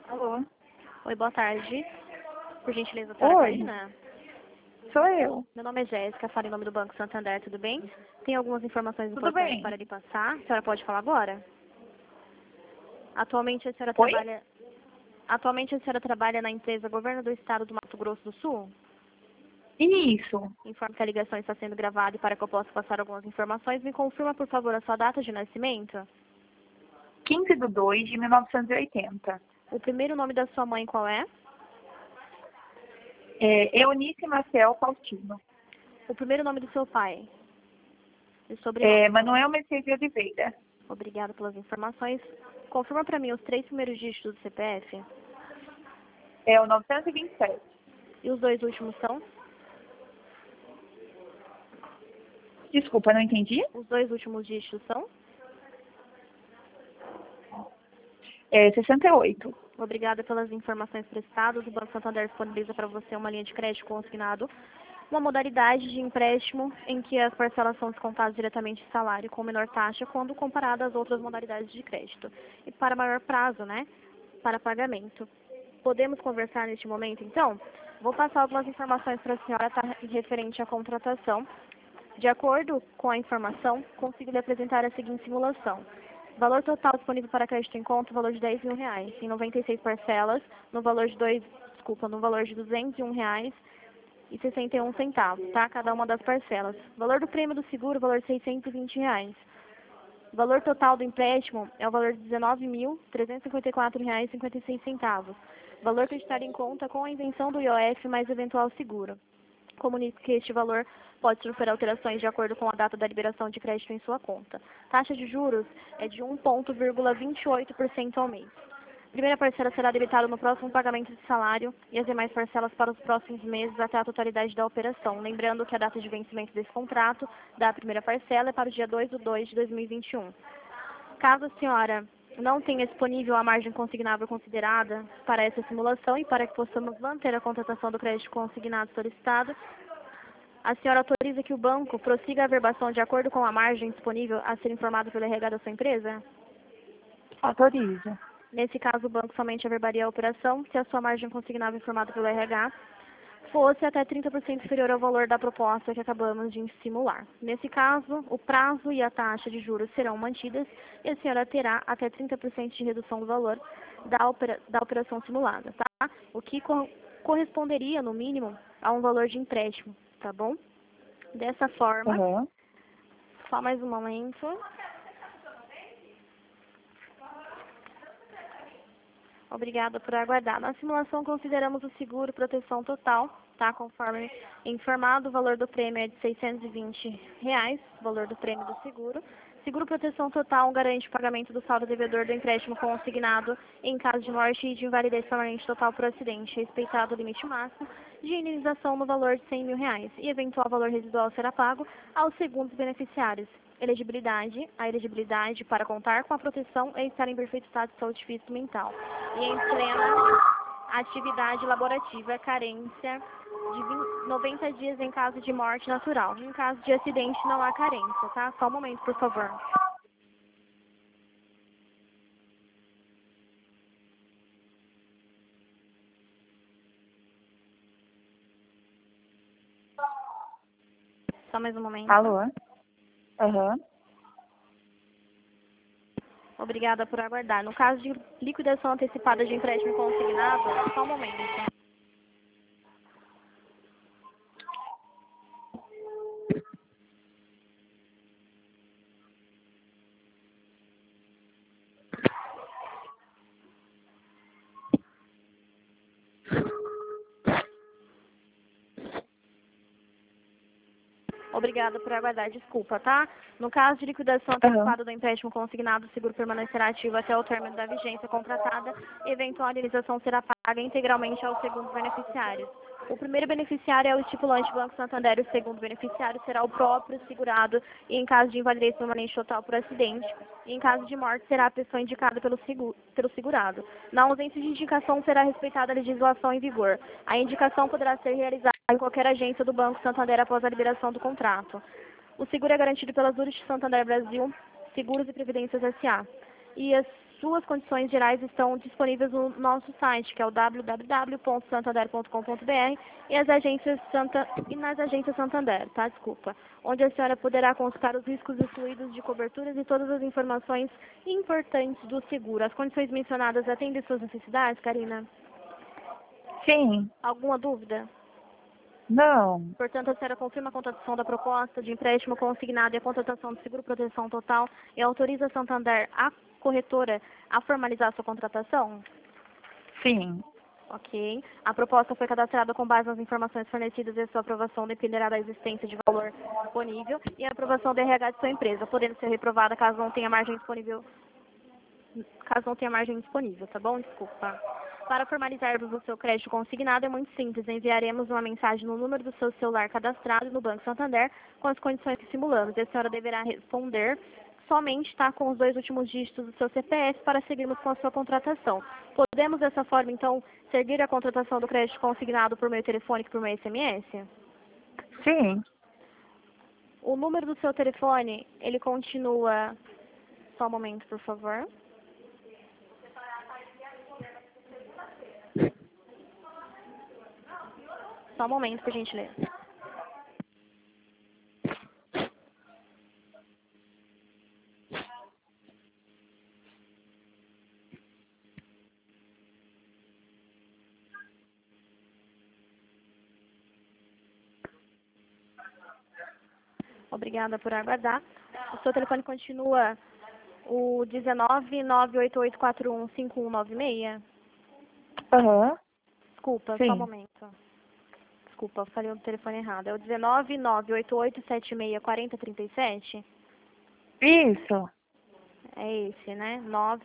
Alô? Oi, boa tarde. Por gentileza, a senhora Oi, Karina? sou eu. Meu nome é Jéssica, falo em nome do Banco Santander, tudo bem? Tem algumas informações Tudo importantes bem? para lhe passar. A senhora pode falar agora? Atualmente a senhora Oi? trabalha... Atualmente a senhora trabalha na empresa Governo do Estado do Mato Grosso do Sul? Isso. Informo que a ligação está sendo gravada e para que eu possa passar algumas informações, me confirma, por favor, a sua data de nascimento? 15/2/1980. O primeiro nome da sua mãe qual é? Eunice Marcel Faustino. O primeiro nome do seu pai? E sobrenome? Manuel Mercedes de Oliveira. Obrigada pelas informações. Confirma para mim os 3 primeiros dígitos do CPF. É o 927. E os 2 últimos são? Desculpa, não entendi? Os 2 últimos dígitos são? 68. Obrigada pelas informações prestadas. O Banco Santander disponibiliza para você uma linha de crédito consignado, uma modalidade de empréstimo em que as parcelas são descontadas diretamente do salário com menor taxa quando comparada às outras modalidades de crédito. E para maior prazo, né? Para pagamento. Podemos conversar neste momento, então? Vou passar algumas informações para a senhora referente à contratação. De acordo com a informação, consigo lhe apresentar a seguinte simulação. Valor total disponível para crédito em conta, valor de R$ 10.000, em 96 parcelas, no valor de no valor de R$ 201,61, tá? Cada uma das parcelas. Valor do prêmio do seguro, valor de R$ 620. Valor total do empréstimo é o valor de R$ 19.354,56. Valor acreditado em conta com a isenção do IOF mais eventual seguro. Comunique que este valor pode sofrer alterações de acordo com a data da liberação de crédito em sua conta. Taxa de juros é de 1,28% ao mês. Primeira parcela será debitada no próximo pagamento de salário e as demais parcelas para os próximos meses até a totalidade da operação. Lembrando que a data de vencimento desse contrato da primeira parcela é para o dia 2/2/2021. Caso a senhora não tenha disponível a margem consignável considerada para essa simulação e para que possamos manter a contratação do crédito consignado solicitado, a senhora autoriza que o banco prossiga a averbação de acordo com a margem disponível a ser informado pelo RH da sua empresa? Autorizo. Nesse caso, o banco somente averbaria a operação se a sua margem consignável informada pelo RH fosse até 30% inferior ao valor da proposta que acabamos de simular. Nesse caso, o prazo e a taxa de juros serão mantidas e a senhora terá até 30% de redução do valor da operação simulada, tá? O que corresponderia, no mínimo, a um valor de empréstimo, tá bom? Dessa forma, Uhum. só mais um momento. Obrigada por aguardar. Na simulação, consideramos o seguro proteção total, tá? Conforme informado, o valor do prêmio é de R$ 620, o valor do prêmio do seguro. Seguro proteção total garante o pagamento do saldo devedor do empréstimo consignado em caso de morte e de invalidez permanente total por acidente, respeitado o limite máximo de indenização no valor de R$ 100.000 e eventual valor residual será pago aos segundos beneficiários. Elegibilidade. A elegibilidade para contar com a proteção é estar em perfeito estado de saúde física e mental. E em plena atividade laborativa, carência de 90 dias em caso de morte natural. Em caso de acidente, não há carência, tá? Só um momento, por favor. Só mais um momento. Alô? Uhum. Obrigada por aguardar. No caso de liquidação antecipada de empréstimo consignado, só um momento. Obrigada por aguardar. Desculpa, tá? No caso de liquidação antecipada do empréstimo consignado, o seguro permanecerá ativo até o término da vigência contratada e eventual indenização será paga integralmente aos segundos beneficiários. O primeiro beneficiário é o estipulante Banco Santander, o segundo beneficiário será o próprio segurado e em caso de invalidez permanente total por acidente, e em caso de morte será a pessoa indicada pelo segurado. Na ausência de indicação será respeitada a legislação em vigor. A indicação poderá ser realizada em qualquer agência do Banco Santander após a liberação do contrato. O seguro é garantido pela Zurich Santander Brasil, Seguros e Previdências S.A. E suas condições gerais estão disponíveis no nosso site, que é o www.santander.com.br e nas agências Santander, tá? Desculpa. Onde a senhora poderá consultar os riscos excluídos de coberturas e todas as informações importantes do seguro. As condições mencionadas atendem suas necessidades, Karina? Sim. Alguma dúvida? Não. Portanto, a senhora confirma a contratação da proposta de empréstimo consignado e a contratação de seguro proteção total e autoriza a Santander, a corretora, a formalizar a sua contratação? Sim. Ok. A proposta foi cadastrada com base nas informações fornecidas e a sua aprovação dependerá da existência de valor disponível e a aprovação do RH de sua empresa, podendo ser reprovada caso não tenha margem disponível, tá bom? Desculpa. Para formalizarmos o seu crédito consignado é muito simples. Enviaremos uma mensagem no número do seu celular cadastrado no Banco Santander com as condições que simulamos. E a senhora deverá responder somente, tá, com os 2 últimos dígitos do seu CPF para seguirmos com a sua contratação. Podemos, dessa forma, então, seguir a contratação do crédito consignado por meio telefônico e por meio SMS? Sim. O número do seu telefone, ele continua... Só um momento, por favor. Só um momento, por gentileza. Obrigada por aguardar. O seu telefone continua o 19988415196? Aham. Desculpa, Sim. só um momento. Desculpa, eu falei o telefone errado. É o 19988764037? Isso. É esse, né?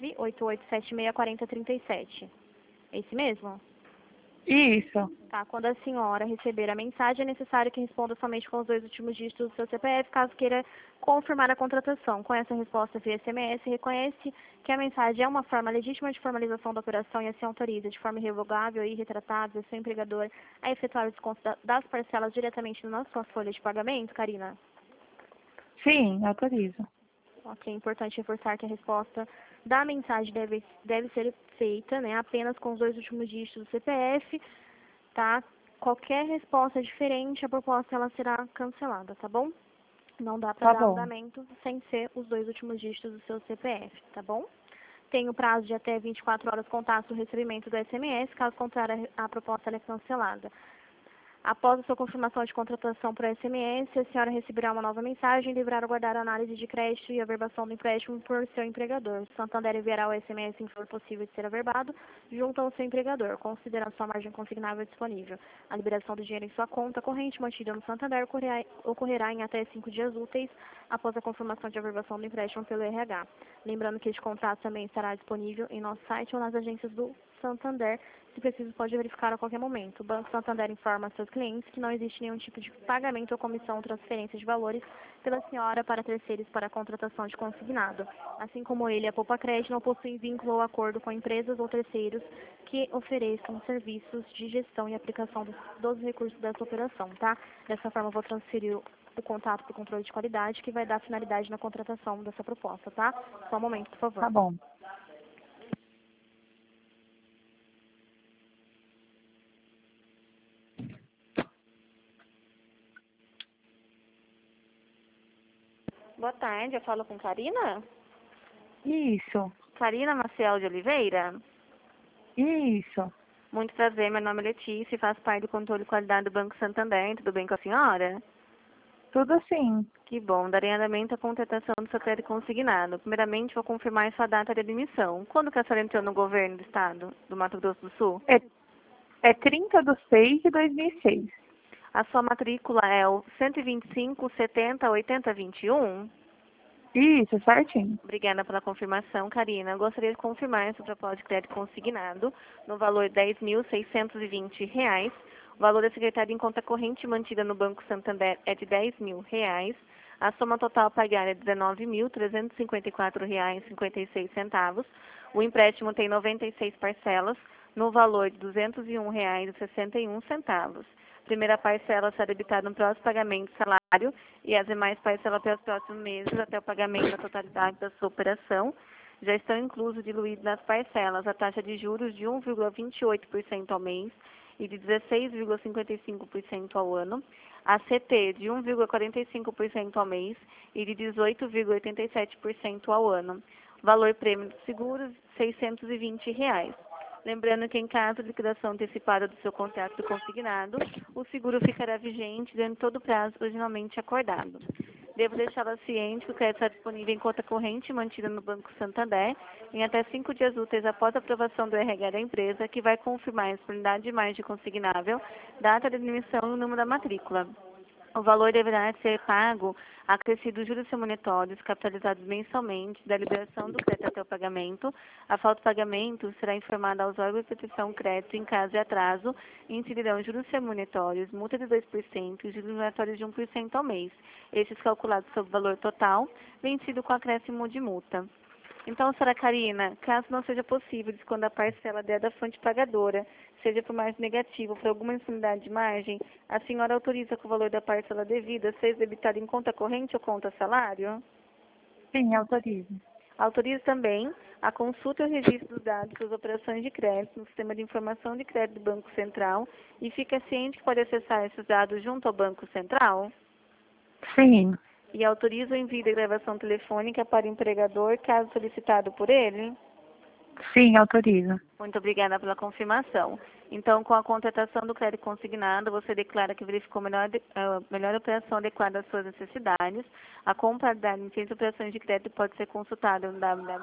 988764037. É esse mesmo? Isso. Tá, quando a senhora receber a mensagem, é necessário que responda somente com os 2 últimos dígitos do seu CPF, caso queira confirmar a contratação. Com essa resposta via SMS, reconhece que a mensagem é uma forma legítima de formalização da operação e assim autoriza, de forma irrevogável e irretratável, seu empregador a efetuar o desconto das parcelas diretamente na sua folha de pagamento, Karina? Sim, autorizo. Ok, é importante reforçar que a resposta da mensagem deve ser feita, né, apenas com os 2 últimos dígitos do CPF, tá? Qualquer resposta diferente, a proposta ela será cancelada, tá bom? Não dá para Tá dar bom. andamento sem ser os 2 últimos dígitos do seu CPF, tá bom? Tem o prazo de até 24 horas contato do recebimento do SMS, caso contrário, a proposta ela é cancelada. Após a sua confirmação de contratação por SMS, a senhora receberá uma nova mensagem e deverá aguardar a análise de crédito e averbação do empréstimo por seu empregador. Santander enviará o SMS em que for possível de ser averbado junto ao seu empregador, considerando sua margem consignável disponível. A liberação do dinheiro em sua conta corrente mantida no Santander ocorrerá em até 5 dias úteis após a confirmação de averbação do empréstimo pelo RH. Lembrando que este contrato também estará disponível em nosso site ou nas agências do Santander. Se preciso, pode verificar a qualquer momento. O Banco Santander informa a seus clientes que não existe nenhum tipo de pagamento ou comissão ou transferência de valores pela senhora para terceiros para a contratação de consignado. Assim como ele, a Poupa Crédito não possui vínculo ou acordo com empresas ou terceiros que ofereçam serviços de gestão e aplicação dos recursos dessa operação, tá? Dessa forma, eu vou transferir o contato para o controle de qualidade, que vai dar finalidade na contratação dessa proposta, tá? Só um momento, por favor. Tá bom. Boa tarde, eu falo com Karina? Isso. Karina Maciel de Oliveira? Isso. Muito prazer, meu nome é Letícia e faço parte do controle de qualidade do Banco Santander. Tudo bem com a senhora? Tudo sim. Que bom, darei andamento à contratação do seu crédito consignado. Primeiramente, vou confirmar sua data de admissão. Quando que a senhora entrou no governo do estado do Mato Grosso do Sul? É 30/6/2006. A sua matrícula é o 125708021? Isso, certinho. Obrigada pela confirmação, Karina. Eu gostaria de confirmar essa proposta de crédito consignado no valor de R$ 10.620. O valor da secretária em conta corrente mantida no Banco Santander é de R$ 10.000. A soma total a pagar é R$ 19.354,56. O empréstimo tem 96 parcelas no valor de R$ 201,61. Primeira parcela será debitada no próximo pagamento de salário e as demais parcelas pelos próximos meses até o pagamento da totalidade da sua operação. já estão inclusos diluídos nas parcelas a taxa de juros de 1,28% ao mês e de 16,55% ao ano, a CT de 1,45% ao mês e de 18,87% ao ano. Valor prêmio dos seguros, R$ 620. Lembrando que em caso de liquidação antecipada do seu contrato consignado, o seguro ficará vigente durante todo o prazo originalmente acordado. Devo deixá-la ciente que o crédito está disponível em conta corrente mantida no Banco Santander em até 5 dias úteis após a aprovação do RH da empresa, que vai confirmar a disponibilidade de margem consignável, data de emissão e o número da matrícula. O valor deverá ser pago acrescido dos juros remuneratórios capitalizados mensalmente da liberação do crédito até o pagamento. A falta de pagamento será informada aos órgãos de proteção crédito em caso de atraso e incidirão juros remuneratórios, multa de 2% e juros remuneratórios de 1% ao mês. Estes calculados sobre o valor total, vencido com acréscimo de multa. Então, senhora Karina, caso não seja possível descontar a parcela da fonte pagadora, seja por margem negativa ou por alguma infinidade de margem, a senhora autoriza que o valor da parcela devida seja debitado em conta corrente ou conta salário? Sim, autorizo. Autoriza também a consulta e o registro dos dados das operações de crédito no Sistema de Informação de Crédito do Banco Central e fica ciente que pode acessar esses dados junto ao Banco Central? Sim. E autoriza o envio de gravação telefônica para o empregador, caso solicitado por ele? Sim, autorizo. Muito obrigada pela confirmação. Então, com a contratação do crédito consignado, você declara que verificou a melhor operação adequada às suas necessidades. A compra da licença de operações de crédito pode ser consultada no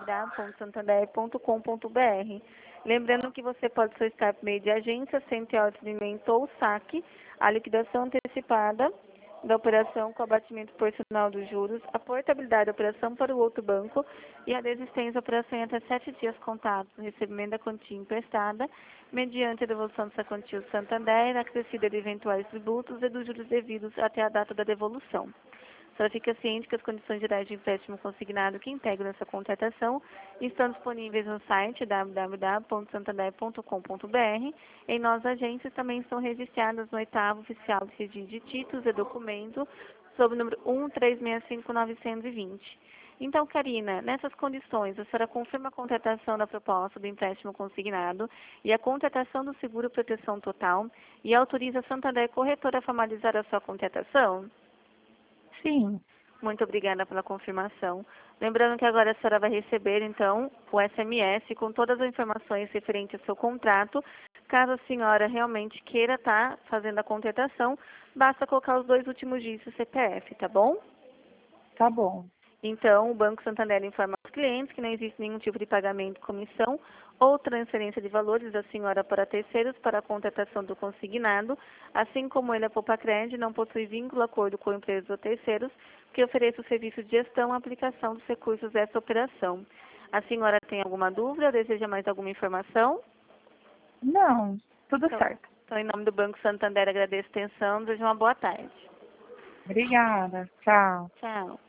www.santander.com.br. Lembrando que você pode solicitar por meio de agência, sem ter autoatendimento ou saque, a liquidação antecipada da operação com abatimento proporcional dos juros, a portabilidade da operação para o outro banco e a desistência da operação em até 7 dias contados no recebimento da quantia emprestada, mediante a devolução dessa quantia ao Santander, acrescida de eventuais tributos e dos juros devidos até a data da devolução. A senhora fica ciente que as condições gerais de empréstimo consignado que integram essa contratação estão disponíveis no site www.santander.com.br. Em nossas agências também estão registradas no 8º Oficial de Registro de Títulos e Documentos, sob o número 1365920. Então, Karina, nessas condições, a senhora confirma a contratação da proposta do empréstimo consignado e a contratação do seguro proteção total e autoriza a Santander Corretora a formalizar a sua contratação? Sim. Muito obrigada pela confirmação. Lembrando que agora a senhora vai receber, então, o SMS com todas as informações referentes ao seu contrato. Caso a senhora realmente queira estar fazendo a contratação, basta colocar os 2 últimos dígitos do CPF, tá bom? Tá bom. Então, o Banco Santander informa aos clientes que não existe nenhum tipo de pagamento, comissão ou transferência de valores da senhora para terceiros para a contratação do consignado, assim como ele, a Poupacred, não possui vínculo, acordo com empresas ou terceiros que ofereçam o serviço de gestão e aplicação dos recursos dessa operação. A senhora tem alguma dúvida ou deseja mais alguma informação? Não, tudo certo. Então, em nome do Banco Santander, agradeço a atenção. Desejo uma boa tarde. Obrigada. Tchau. Tchau.